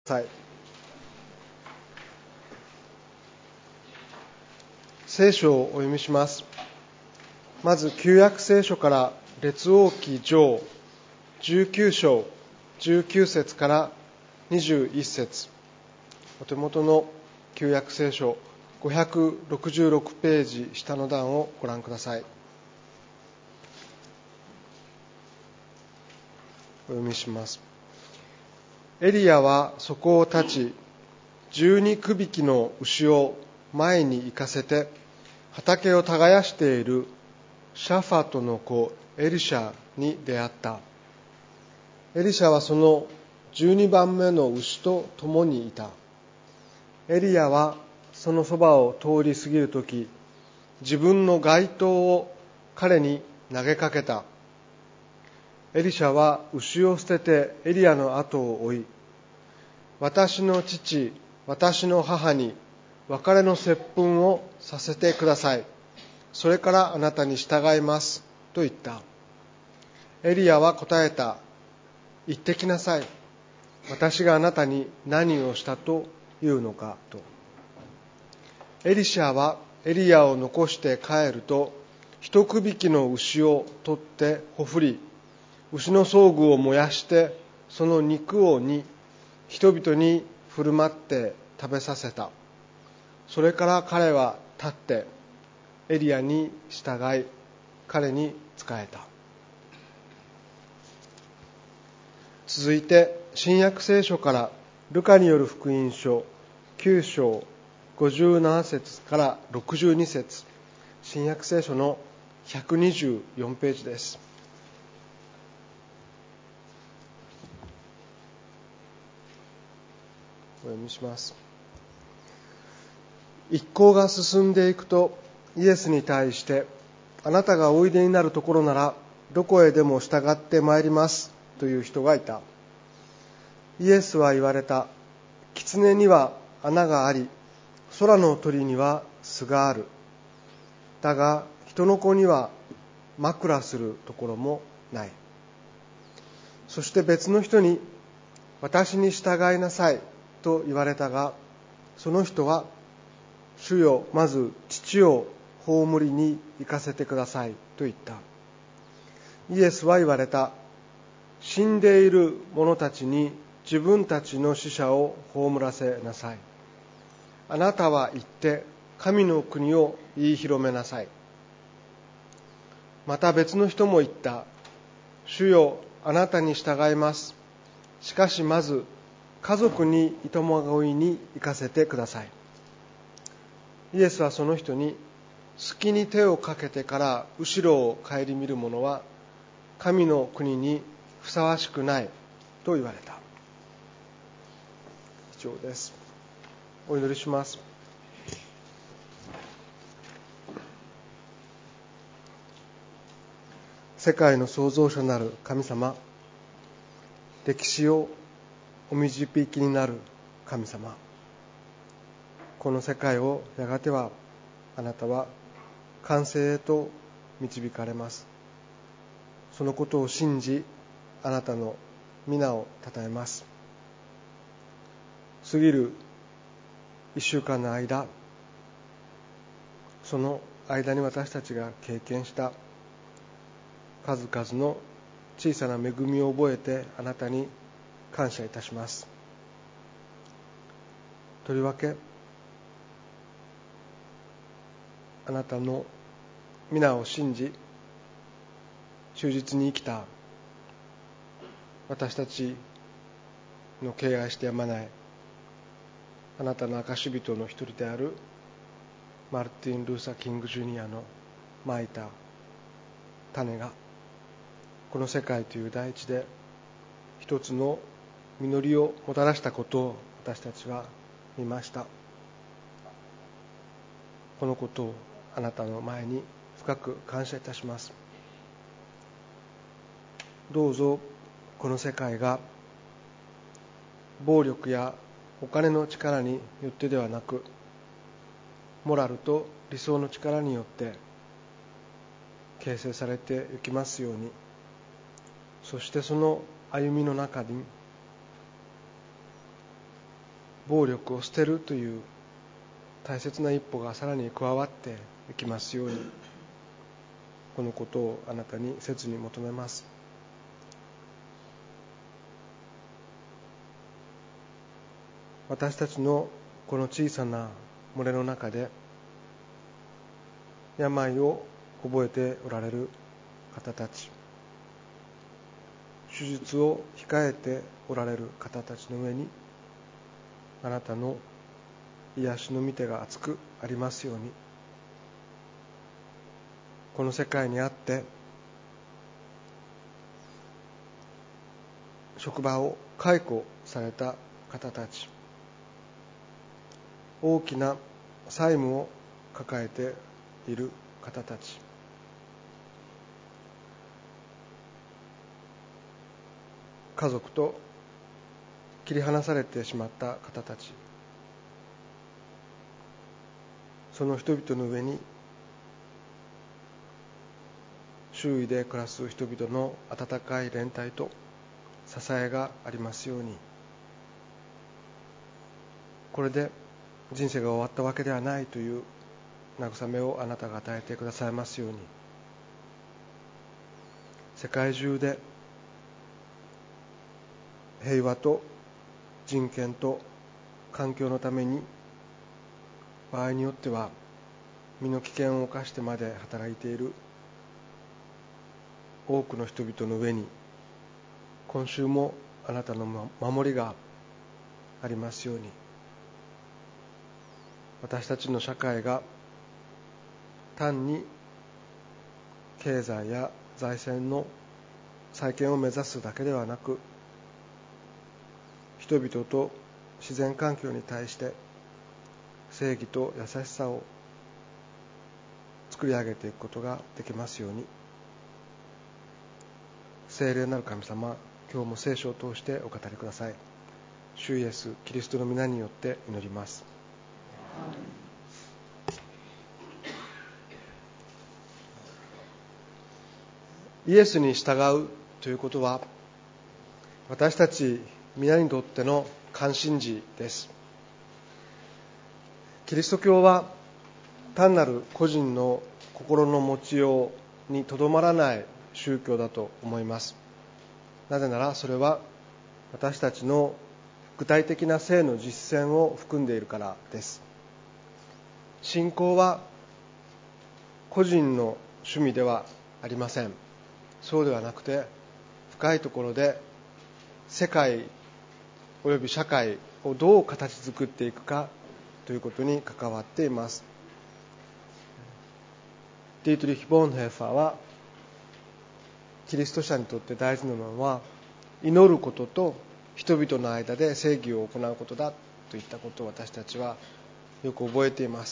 さい。聖書をお読みします。まず旧約聖書から列王記上19章19節から21節、お手元の旧約聖書566ページ下の段をご覧ください。お読みします。エリヤはそこを立ち、12区引きの牛を前に行かせて、畑を耕しているシャファトの子エリシャに出会った。エリシャはその12番目の牛と共にいた。エリヤはそのそばを通り過ぎるとき、自分の街灯を彼に投げかけた。エリシャは牛を捨ててエリヤの後を追い、私の父、私の母に別れの接吻をさせてください。それからあなたに従いますと言った。エリヤは答えた。行ってきなさい。私があなたに何をしたというのかと。エリシャはエリヤを残して帰ると、一区引きの牛を取ってほふり、牛の装具を燃やしてその肉を煮、人々に振る舞って食べさせた。それから彼は立ってエリヤに従い、彼に仕えた。続いて新約聖書からルカによる福音書9章57節から62節、新約聖書の124ページです。お読みします。一行が進んでいくと、イエスに対して、あなたがおいでになるところならどこへでも従ってまいりますという人がいた。イエスは言われた。狐には穴があり、空の鳥には巣がある。だが人の子には枕するところもない。そして別の人に、私に従いなさいと言われたが、その人は、主よ、まず父を葬りに行かせてくださいと言った。イエスは言われた。死んでいる者たちに自分たちの死者を葬らせなさい。あなたは行って神の国を言い広めなさい。また別の人も言った。主よ、あなたに従います。しかしまず家族にいとまごいに行かせてください。イエスはその人に、隙に手をかけてから後ろを顧みる者は神の国にふさわしくないと言われた。以上です。お祈りします。世界の創造者なる神様、歴史をお導きになる神様、この世界をやがてはあなたは完成へと導かれます。そのことを信じ、あなたの皆をたたえます。過ぎる1週間の間、その間に私たちが経験した数々の小さな恵みを覚えて、あなたに感謝いたします。とりわけあなたの皆を信じ忠実に生きた私たちの敬愛してやまないあなたの証人の一人であるマルティン・ルーサー・キング・ジュニアのまいた種がこの世界という大地で一つの実りをもたらしたことを私たちは見ました。このことをあなたの前に深く感謝いたします。どうぞこの世界が暴力やお金の力によってではなく、モラルと理想の力によって形成されていきますように、そしてその歩みの中に暴力を捨てるという大切な一歩がさらに加わっていきますように、このことをあなたに切に求めます。私たちのこの小さな群れの中で病を覚えておられる方たち、手術を控えておられる方たちの上にあなたの癒しの御手が厚くありますように、この世界にあって職場を解雇された方たち、大きな債務を抱えている方たち、家族と切り離されてしまった方たち、その人々の上に周囲で暮らす人々の温かい連帯と支えがありますように、これで人生が終わったわけではないという慰めをあなたが与えてくださいますように、世界中で平和と人権と環境のために、場合によっては身の危険を冒してまで働いている多くの人々の上に、今週もあなたの守りがありますように、私たちの社会が単に経済や財政の再建を目指すだけではなく、人々と自然環境に対して正義と優しさを作り上げていくことができますように、聖霊なる神様、今日も聖書を通してお語りください。主イエスキリストの皆によって祈ります。イエスに従うということは、私たち皆にとっての関心事です。キリスト教は単なる個人の心の持ちようにとどまらない宗教だと思います。なぜならそれは私たちの具体的な聖の実践を含んでいるからです。信仰は個人の趣味ではありません。そうではなくて、深いところで世界および社会をどう形作っていくかということに関わっています。ディートリヒ・ボーンヘーファーは、キリスト者にとって大事なのは祈ることと人々の間で正義を行うことだといったことを私たちはよく覚えています。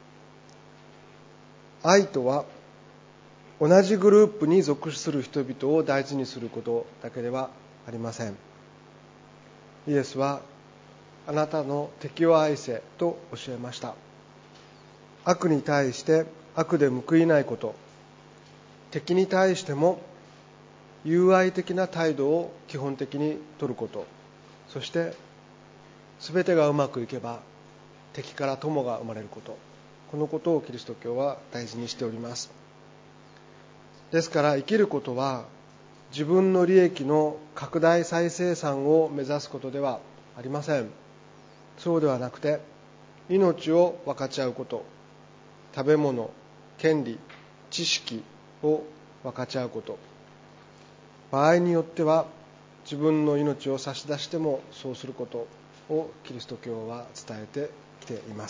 愛とは同じグループに属する人々を大事にすることだけではありません。イエスはあなたの敵を愛せと教えました。悪に対して悪で報いないこと、敵に対しても友愛的な態度を基本的に取ること、そして全てがうまくいけば敵から友が生まれること、このことをキリスト教は大事にしております。ですから生きることは自分の利益の拡大再生産を目指すことではありません。そうではなくて、命を分かち合うこと、食べ物、権利、知識を分かち合うこと、場合によっては自分の命を差し出してもそうすることをキリスト教は伝えてきています。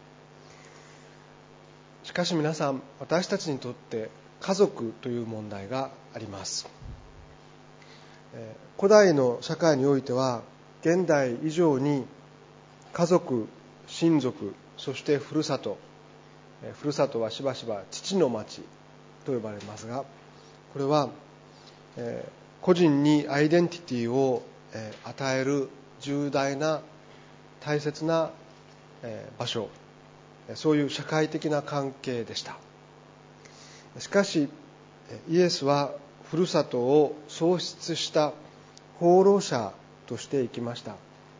しかし皆さん、私たちにとって家族という問題があります。古代の社会においては現代以上に家族、親族、そしてふるさと、ふるさとはしばしば父の町と呼ばれますが、これは個人にアイデンティティを与える重大な大切な場所、そういう社会的な関係でした。しかしイエスはふるさとを喪失した放浪者として生きました。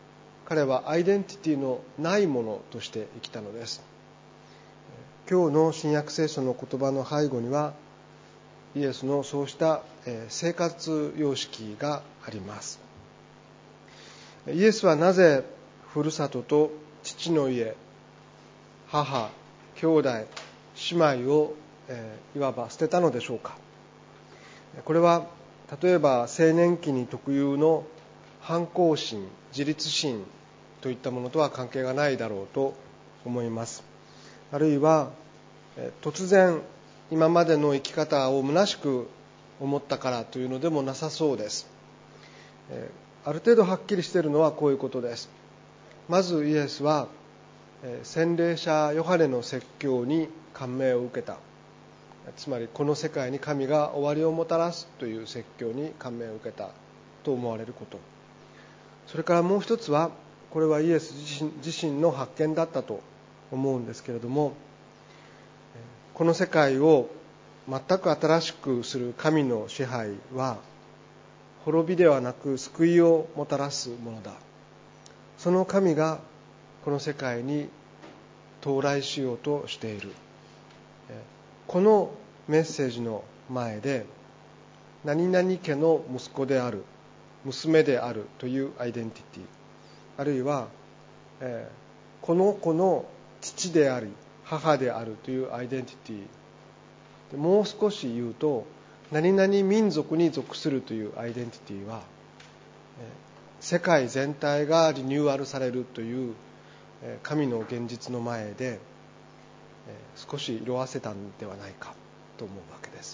彼はアイデンティティのないものとして生きたのです。今日の新約聖書の言葉の背後にはイエスのそうした生活様式があります。イエスはなぜふるさとと父の家、母、兄弟、姉妹をいわば捨てたのでしょうか。これは例えば青年期に特有の反抗心、自立心といったものとは関係がないだろうと思います。あるいは突然今までの生き方を虚しく思ったからというのでもなさそうです。ある程度はっきりしているのはこういうことです。まずイエスは洗礼者ヨハネの説教に感銘を受けた。つまりこの世界に神が終わりをもたらすという説教に感銘を受けたと思われること。それからもう一つは、これはイエス自身の発見だったと思うんですけれども、この世界を全く新しくする神の支配は滅びではなく救いをもたらすものだ。その神がこの世界に到来しようとしている。このメッセージの前で何々家の息子である、娘であるというアイデンティティ、あるいは、この子の父であり母であるというアイデンティティ、もう少し言うと何々民族に属するというアイデンティティは、世界全体がリニューアルされるという神の現実の前で少し色あせたんではないかと思うわけです。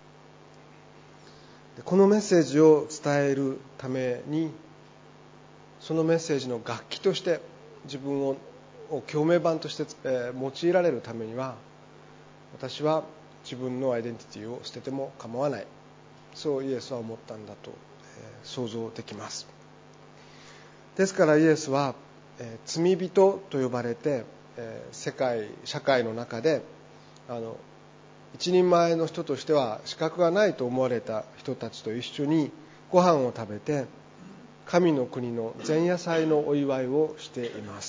このメッセージを伝えるために、そのメッセージの楽器として自分を共鳴板として用いられるためには、私は自分のアイデンティティを捨てても構わない、そうイエスは思ったんだと想像できます。ですからイエスは罪人と呼ばれて社会の中で一人前の人としては資格がないと思われた人たちと一緒にご飯を食べて、神の国の前夜祭のお祝いをしています。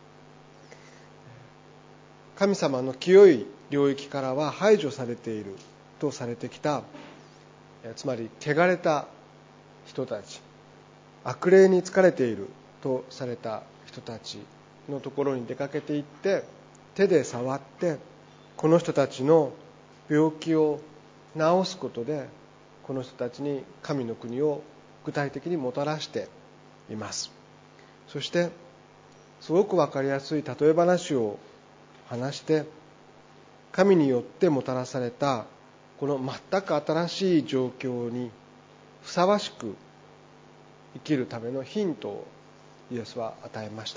神様の清い領域からは排除されているとされてきた、つまり汚れた人たち、悪霊に疲れているとされた人たちのところに出かけていって、手で触ってこの人たちの病気を治すことで、この人たちに神の国を具体的にもたらしています。そしてすごく分かりやすい例え話を話して、神によってもたらされたこの全く新しい状況にふさわしく生きるためのヒントをイエスは与えました。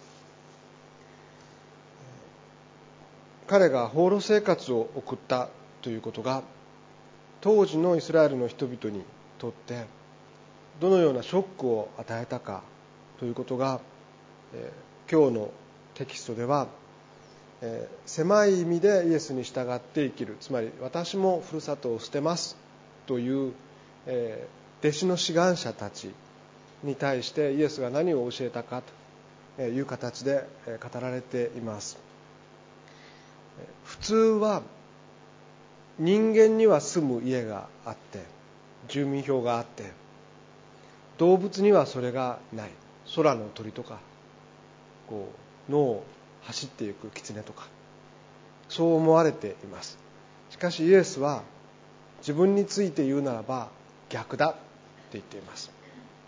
彼が放浪生活を送ったということが、当時のイスラエルの人々にとってどのようなショックを与えたかということが、今日のテキストでは、狭い意味でイエスに従って生きる、つまり私もふるさとを捨てますという、弟子の志願者たちに対してイエスが何を教えたかという形で語られています。普通は人間には住む家があって、住民票があって、動物にはそれがない。空の鳥とか野を走っていく狐とか、そう思われています。しかしイエスは自分について言うならば逆だって言っています。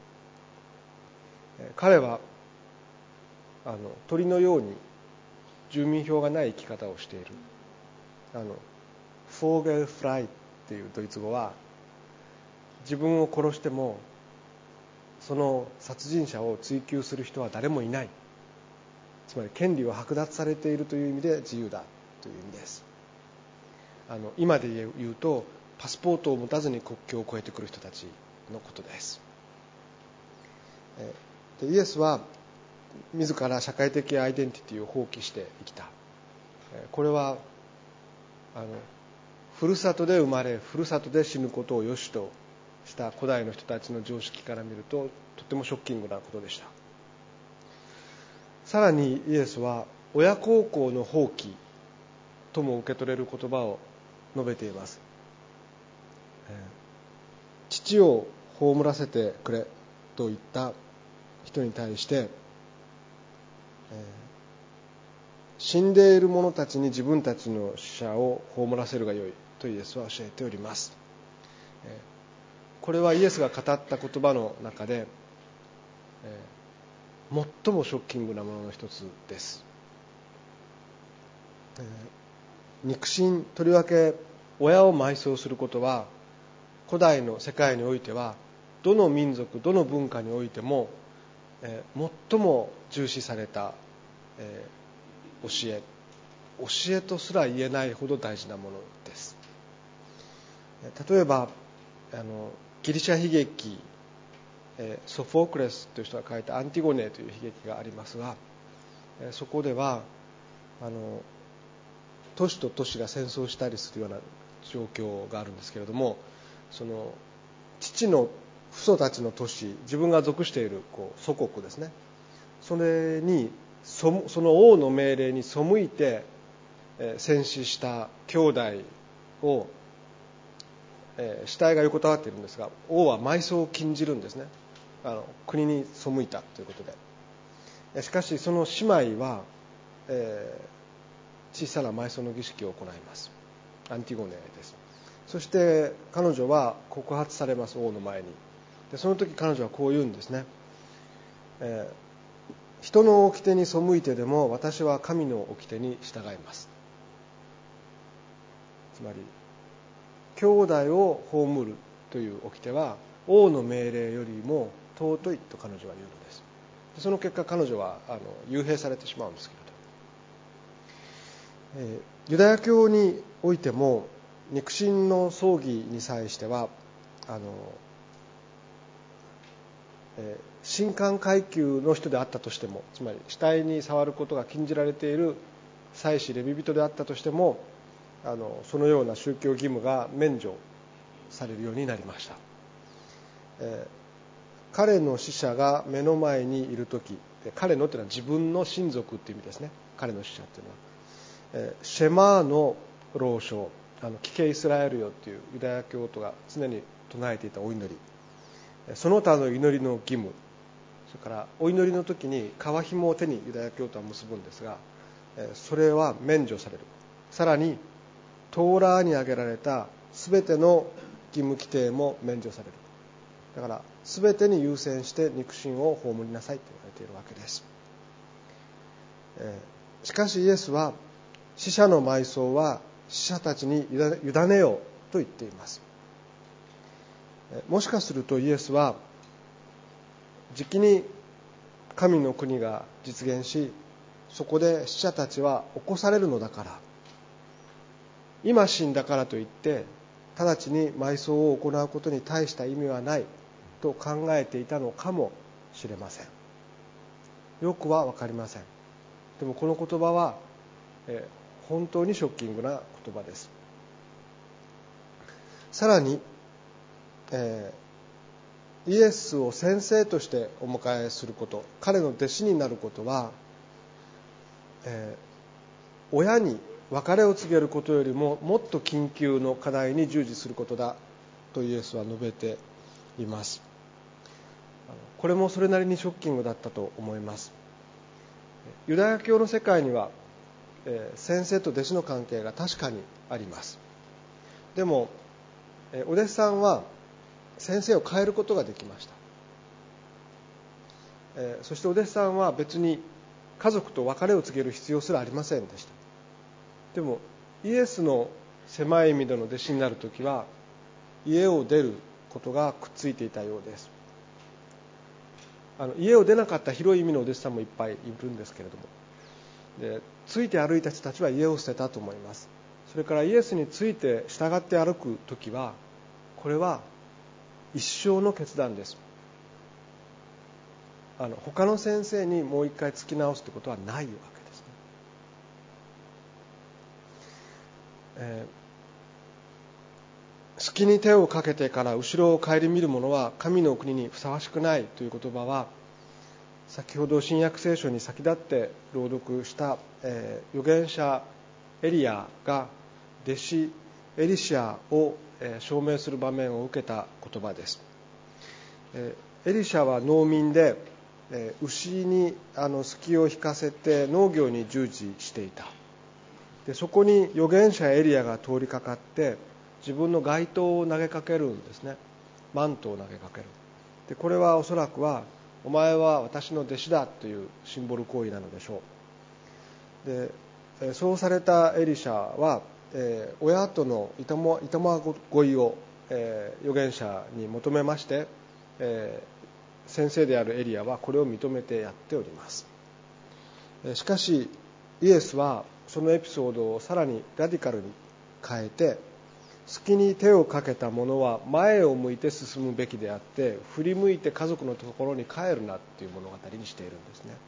彼は鳥のように住民票がない生き方をしている。フォーゲルフライっていうドイツ語は、自分を殺してもその殺人者を追及する人は誰もいない、つまり権利は剥奪されているという意味で自由だという意味です。今で言うとパスポートを持たずに国境を越えてくる人たちのことです。でイエスは自ら社会的アイデンティティを放棄して生きた。これはふるさとで生まれふるさとで死ぬことを良しとした古代の人たちの常識から見るととてもショッキングなことでした。 さらにイエスは親孝行の放棄とも受け取れる言葉を述べています。父を葬らせてくれと言った人に対して、死んでいる者たちに自分たちの死者を葬らせるがよいとイエスは教えております。これはイエスが語った言葉の中で、最もショッキングなものの一つです。肉親、とりわけ親を埋葬することは古代の世界においてはどの民族どの文化においても、最も重視された、教えとすら言えないほど大事なものです。例えばギリシャ悲劇、ソフォークレスという人が書いたアンティゴネという悲劇がありますが、そこでは都市と都市が戦争したりするような状況があるんですけれども、その父の父祖たちの都市、自分が属している祖国ですね、それにその王の命令に背いて戦死した兄弟を、死体が横たわっているんですが、王は埋葬を禁じるんですね。国に背いたということで。しかしその姉妹は、小さな埋葬の儀式を行います。アンティゴネです。そして彼女は告発されます、王の前に。でその時彼女はこう言うんですね。人の掟に背いてでも私は神の掟に従います。つまり兄弟を葬るという掟は王の命令よりも尊いと彼女は言うのです。その結果彼女は幽閉されてしまうんですけれど、ユダヤ教においても肉親の葬儀に際しては神官階級の人であったとしても、つまり死体に触ることが禁じられている祭司レビ人であったとしても、そのような宗教義務が免除されるようになりました。彼の死者が目の前にいるとき、彼のというのは自分の親族という意味ですね。彼の死者というのは、シェマーの朗唱、聞けイスラエルよというユダヤ教徒が常に唱えていたお祈り、その他の祈りの義務、それからお祈りの時に皮紐を手にユダヤ教徒は結ぶんですが、それは免除される。さらにトーラーに挙げられた全ての義務規定も免除される。だから全てに優先して肉親を葬りなさいと言われているわけです。しかしイエスは死者の埋葬は死者たちに委ねようと言っています。もしかするとイエスはじきに神の国が実現し、そこで死者たちは起こされるのだから、今死んだからといって直ちに埋葬を行うことに大した意味はないと考えていたのかもしれません。よくは分かりません。でもこの言葉は、本当にショッキングな言葉です。さらに、イエスを先生としてお迎えすること、彼の弟子になることは、親に別れを告げることよりももっと緊急の課題に従事することだとイエスは述べています。これもそれなりにショッキングだったと思います。ユダヤ教の世界には、先生と弟子の関係が確かにあります。でもお弟子さんは先生を変えることができました。そしてお弟子さんは別に家族と別れを告げる必要すらありませんでした。でもイエスの狭い意味での弟子になるときは家を出ることがくっついていたようです。家を出なかった広い意味のお弟子さんもいっぱいいるんですけれども、でついて歩いた人たちは家を捨てたと思います。それからイエスについて従って歩くときは、これは一生の決断です。他の先生にもう一回突き直すということはないわけですね。隙に手をかけてから後ろを顧みる者は神の国にふさわしくないという言葉は、 先ほど新約聖書に先立って朗読した、預言者エリアが弟子エリシャを証明する場面を受けた言葉です。エリシャは農民で、牛にすきを引かせて農業に従事していた。でそこに預言者エリアが通りかかって自分の街灯を投げかけるんですね。マントを投げかける。でこれはおそらくはお前は私の弟子だというシンボル行為なのでしょう。でそうされたエリシャは、親とのいたまごいを、預言者に求めまして、先生であるエリアはこれを認めてやっております。しかしイエスはそのエピソードをさらにラディカルに変えて、隙に手をかけた者は前を向いて進むべきであって、振り向いて家族のところに帰るなという物語にしているんですね。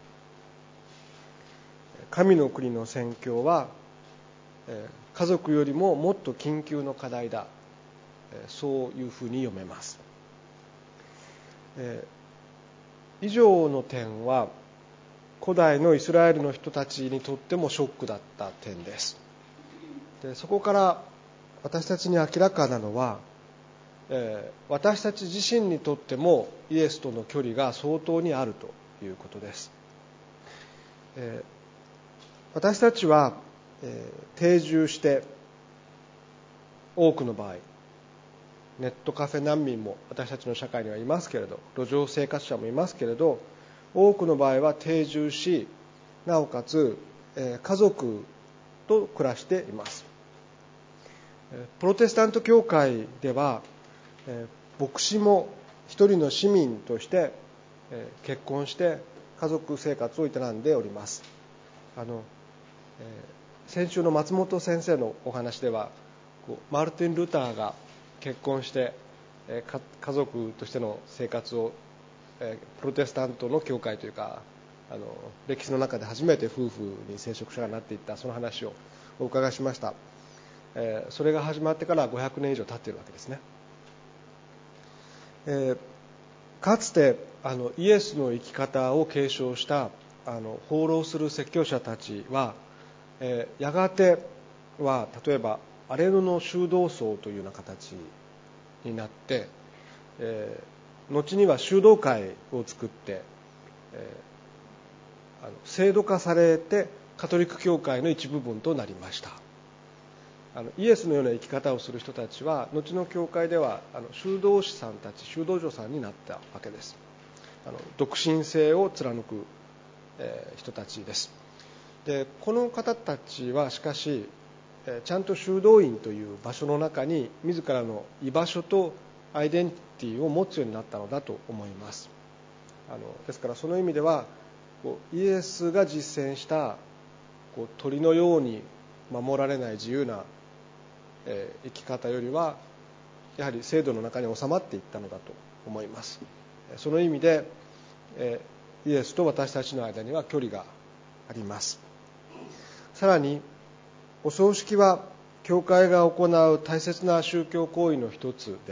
神の国の宣教は家族よりももっと緊急の課題だ、そういうふうに読めます。以上の点は古代のイスラエルの人たちにとってもショックだった点です。でそこから私たちに明らかなのは、私たち自身にとってもイエスとの距離が相当にあるということです。私たちは、定住して多くの場合、ネットカフェ難民も私たちの社会にはいますけれど、路上生活者もいますけれど、多くの場合は定住し、なおかつ、家族と暮らしています。プロテスタント教会では、牧師も一人の市民として結婚して家族生活を営んでおります。先週の松本先生のお話では、マルティン・ルターが結婚して家族としての生活をプロテスタントの教会というか歴史の中で初めて夫婦に聖職者がなっていった、その話をお伺いしました。それが始まってから500年以上経っているわけですね。かつてイエスの生き方を継承した放浪する説教者たちは、やがては例えば荒野の修道僧というような形になって、後には修道会を作って、制度化されてカトリック教会の一部分となりました。イエスのような生き方をする人たちは後の教会では修道士さんたち、修道女さんになったわけです。独身性を貫く、人たちです。でこの方たちはしかしちゃんと修道院という場所の中に自らの居場所とアイデンティティを持つようになったのだと思います。ですからその意味ではイエスが実践した鳥のように守られない自由な生き方よりはやはり制度の中に収まっていったのだと思います。その意味でイエスと私たちの間には距離があります。さらにお葬式は教会が行う大切な宗教行為の一つです。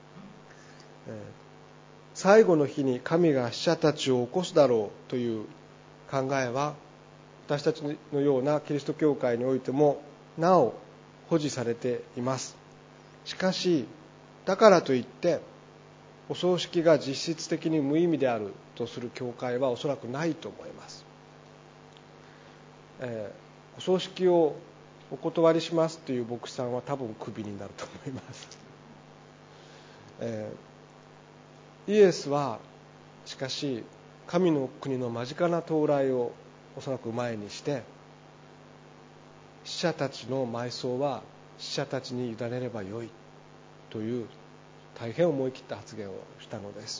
最後の日に神が死者たちを起こすだろうという考えは私たちのようなキリスト教会においてもなお保持されています。しかしだからといってお葬式が実質的に無意味であるとする教会はおそらくないと思います。お葬式をお断りしますという牧師さんは多分クビになると思います。イエスはしかし神の国の間近な到来をおそらく前にして、死者たちの埋葬は死者たちに委ねればよいという大変思い切った発言をしたのです。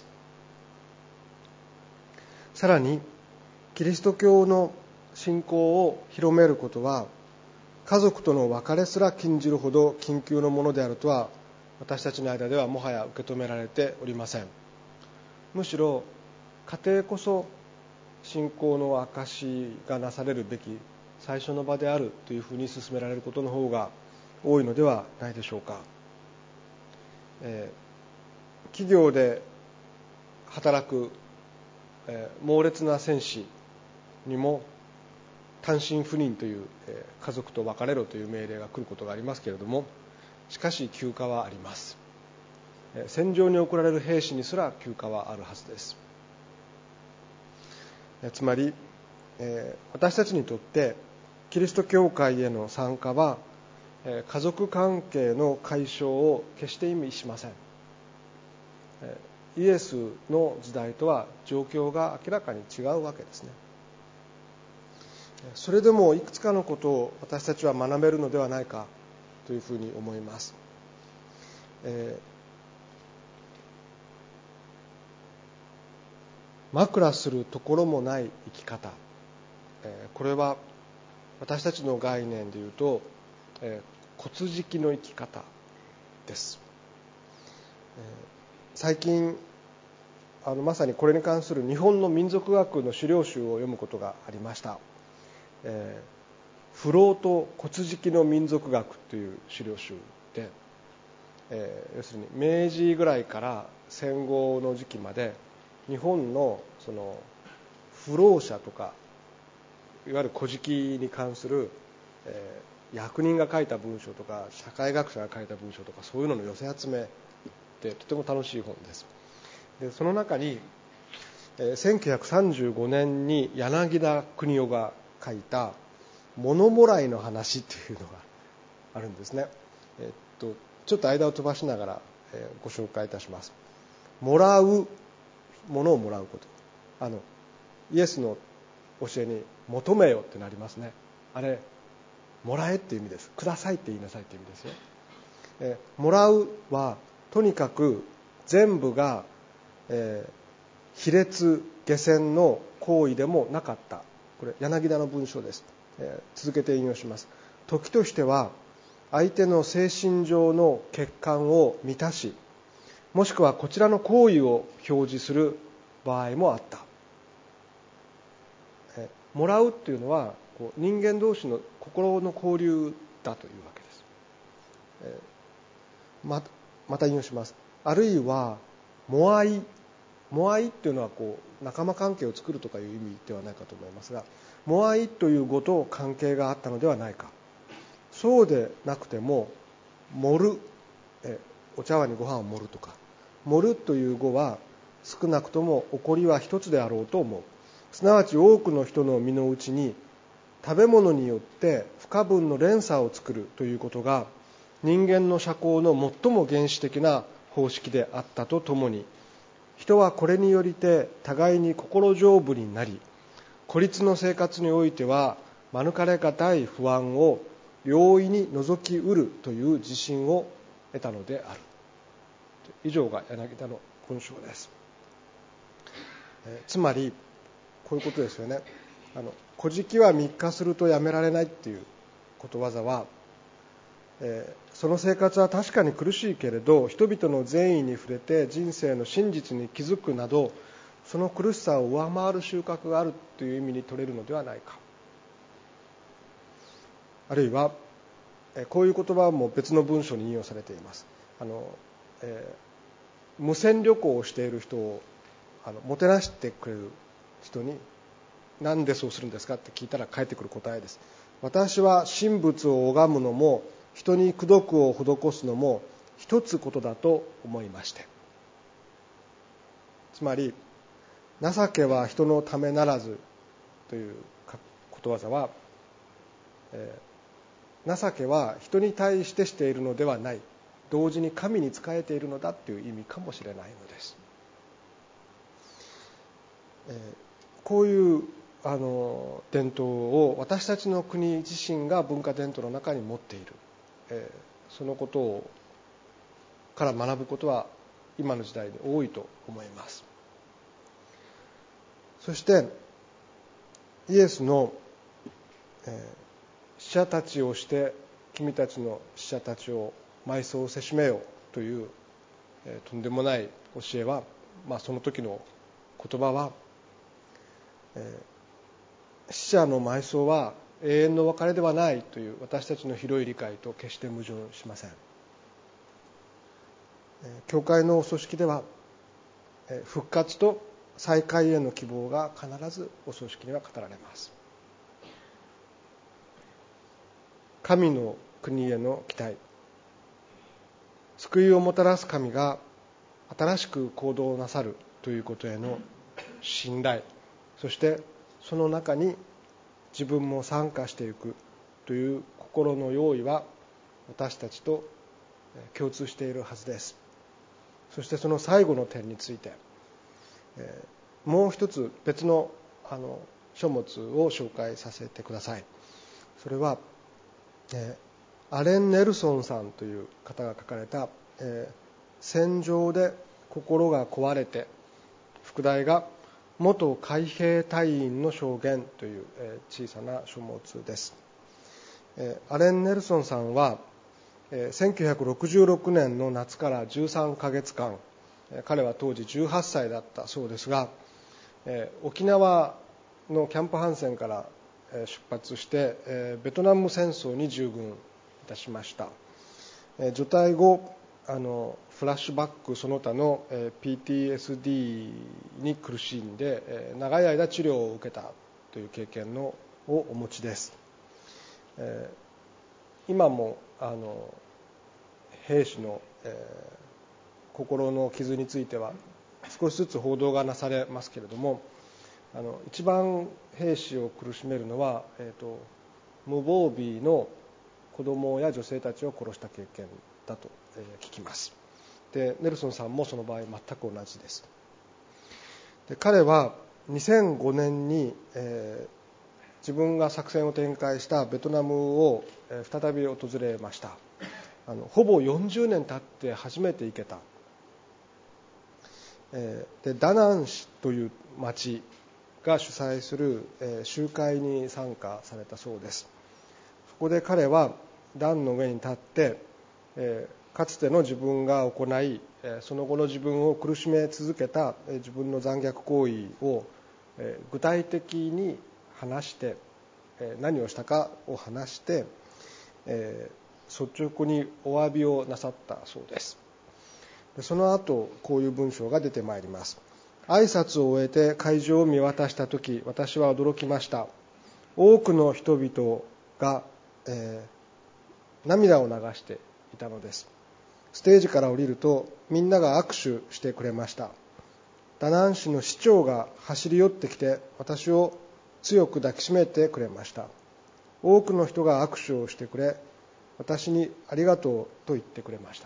さらにキリスト教の信仰を広めることは家族との別れすら禁じるほど緊急のものであるとは私たちの間ではもはや受け止められておりません。むしろ家庭こそ信仰の証がなされるべき最初の場であるというふうに進められることの方が多いのではないでしょうか。企業で働く猛烈な戦士にも単身赴任という家族と別れろという命令が来ることがありますけれども、しかし休暇はあります。戦場に送られる兵士にすら休暇はあるはずです。つまり私たちにとってキリスト教会への参加は家族関係の解消を決して意味しません。イエスの時代とは状況が明らかに違うわけですね。それでもいくつかのことを私たちは学べるのではないかというふうに思います。枕するところもない生き方、これは私たちの概念でいうと骨敷の生き方です。最近まさにこれに関する日本の民族学の資料集を読むことがありました。フロート骨敷の民族学という資料集で、要するに明治ぐらいから戦後の時期まで日本のその浮浪者とかいわゆる古事記に関する、役人が書いた文章とか社会学者が書いた文章とかそういうのの寄せ集めでとても楽しい本です。でその中に、1935年に柳田国男が書いた物もらいの話というのがあるんですね。ちょっと間を飛ばしながら、ご紹介いたします。もらうものをもらうこと、イエスの教えに求めよってなりますね。あれもらえっていう意味です。くださいって言いなさいっていう意味ですよ。もらうはとにかく全部が、卑劣下賤の行為でもなかった。これ柳田の文章です。続けて引用します。時としては相手の精神上の欠陥を満たし、もしくはこちらの行為を表示する場合もあった。もらうっていうのは人間同士の心の交流だというわけです。また引用します。あるいはもあいっていうのは仲間関係を作るとかいう意味ではないかと思いますが、もあいという語と関係があったのではないか。そうでなくても盛る、お茶碗にご飯を盛るとか、盛るという語は少なくとも起こりは一つであろうと思う。すなわち多くの人の身の内に食べ物によって不可分の連鎖を作るということが人間の社交の最も原始的な方式であったとともに、人はこれによりて互いに心丈夫になり、孤立の生活においては免れがたい不安を容易に除きうるという自信を得たのである。以上が柳田の本章です。つまりこういうことですよね。古事記は密化するとやめられないっていうことわざは、その生活は確かに苦しいけれど、人々の善意に触れて人生の真実に気づくなど、その苦しさを上回る収穫があるという意味に取れるのではないか。あるいはこういう言葉も別の文章に引用されています。無線旅行をしている人をもてなしてくれる人に、なんでそうするんですかって聞いたら返ってくる答えです。私は神仏を拝むのも人に功徳を施すのも一つことだと思いまして。つまり情けは人のためならずということわざは、情けは人に対してしているのではない、同時に神に仕えているのだという意味かもしれないのです。こういう伝統を私たちの国自身が文化伝統の中に持っている、そのことから学ぶことは今の時代に多いと思います。そしてイエスの、死者たちをして君たちの死者たちを埋葬せしめよという、とんでもない教えは、その時の言葉は、死者の埋葬は永遠の別れではないという私たちの広い理解と決して矛盾しません。教会のお組織では復活と再会への希望が必ずお葬式には語られます。神の国への期待、救いをもたらす神が新しく行動なさるということへの信頼、そしてその中に自分も参加していくという心の用意は私たちと共通しているはずです。そしてその最後の点について、もう一つ別の書物を紹介させてください。それはアレン・ネルソンさんという方が書かれた戦場で心が壊れて、副題が元海兵隊員の証言という小さな書物です。アレン・ネルソンさんは1966年の夏から13ヶ月間、彼は当時18歳だったそうですが、沖縄のキャンプハンセンから出発してベトナム戦争に従軍いたしました。除隊後フラッシュバックその他の PTSD に苦しんで長い間治療を受けたという経験をお持ちです。今も兵士の心の傷については少しずつ報道がなされますけれども、一番兵士を苦しめるのは、無防備の子供や女性たちを殺した経験だと聞きます。でネルソンさんもその場合全く同じです。で彼は2005年に、自分が作戦を展開したベトナムを再び訪れました。ほぼ40年経って初めて行けた。でダナン市という町が主催する集会に参加されたそうです。そこで彼は壇の上に立って、かつての自分が行いその後の自分を苦しめ続けた自分の残虐行為を具体的に話して、何をしたかを話して、率直にお詫びをなさったそうです。その後こういう文章が出てまいります。挨拶を終えて会場を見渡したとき、私は驚きました。多くの人々が、涙を流していたのです。ステージから降りるとみんなが握手してくれました。ダナン市の市長が走り寄ってきて私を強く抱きしめてくれました。多くの人が握手をしてくれ、私にありがとうと言ってくれました。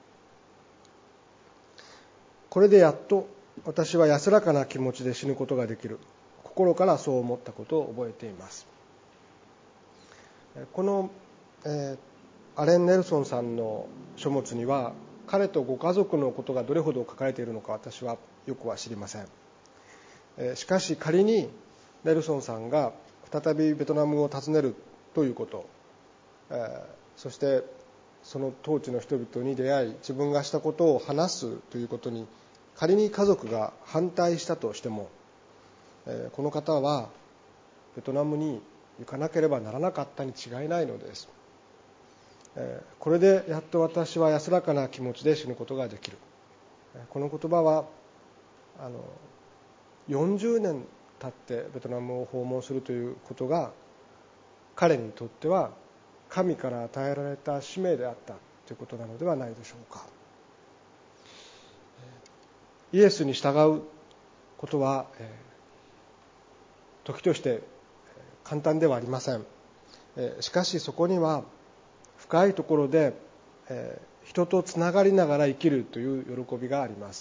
これでやっと私は安らかな気持ちで死ぬことができる。心からそう思ったことを覚えています。この、アレン・ネルソンさんの書物には彼とご家族のことがどれほど書かれているのか私はよくは知りません。しかし仮にネルソンさんが再びベトナムを訪ねるということ、そしてその当地の人々に出会い自分がしたことを話すということに仮に家族が反対したとしても、この方はベトナムに行かなければならなかったに違いないのです。これでやっと私は安らかな気持ちで死ぬことができる。この言葉は40年経ってベトナムを訪問するということが彼にとっては神から与えられた使命であったということなのではないでしょうか。イエスに従うことは、時として簡単ではありません。しかしそこには深いところで、人とつながりながら生きるという喜びがあります。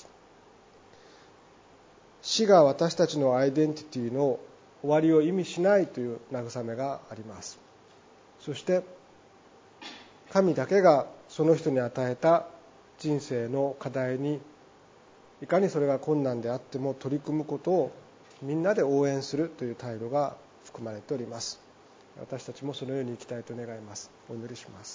死が私たちのアイデンティティの終わりを意味しないという慰めがあります。そして神だけがその人に与えた人生の課題にいかにそれが困難であっても取り組むことをみんなで応援するという態度が含まれております。私たちもそのように生きたいと願います。お祈りします。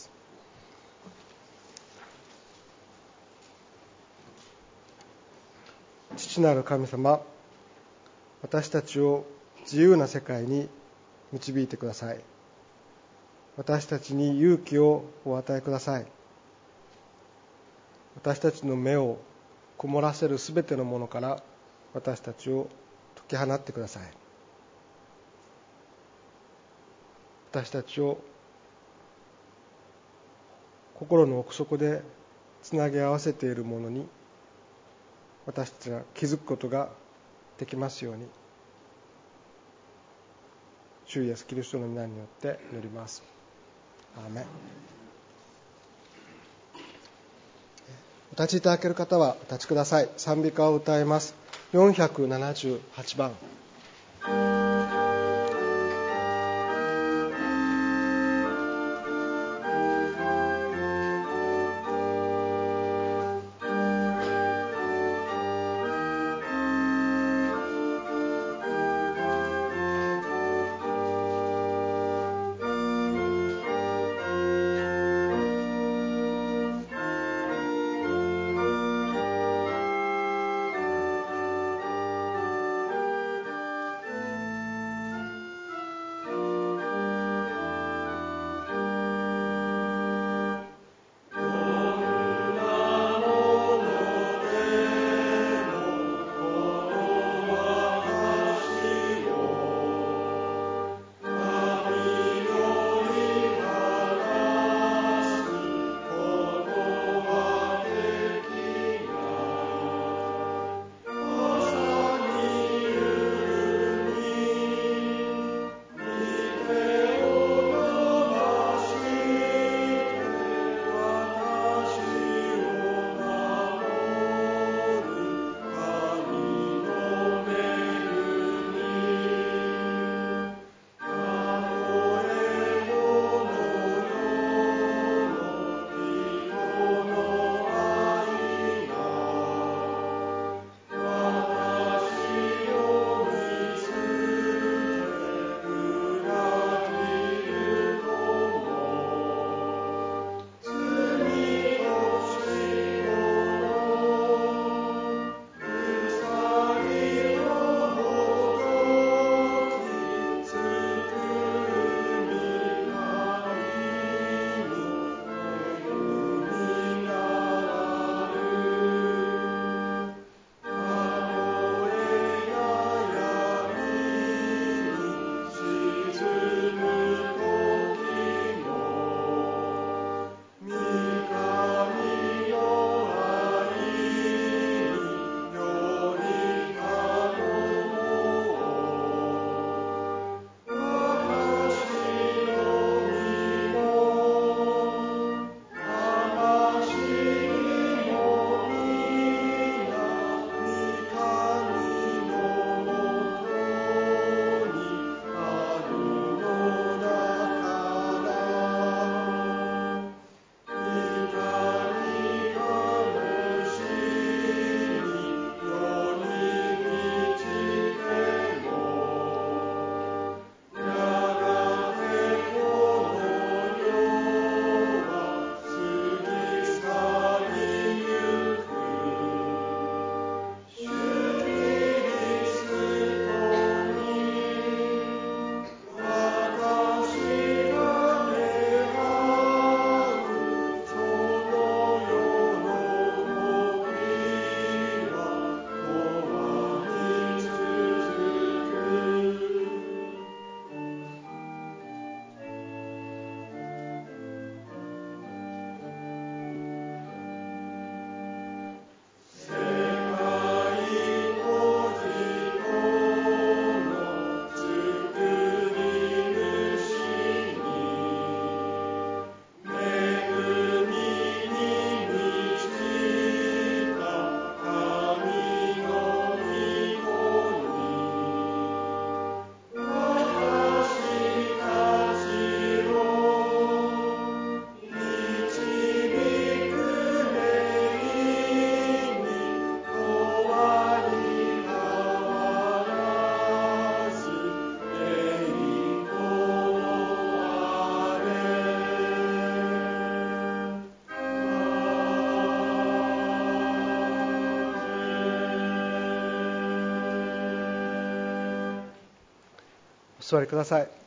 父なる神様、私たちを自由な世界に導いてください。私たちに勇気をお与えください。私たちの目を曇らせるすべてのものから私たちを解き放ってください。私たちを心の奥底でつなぎ合わせているものに私たちが気づくことができますように、主イエスキリストの皆によって祈ります。アーメン。お立ちいただける方はお立ちください。賛美歌を歌います。478番。お座りください。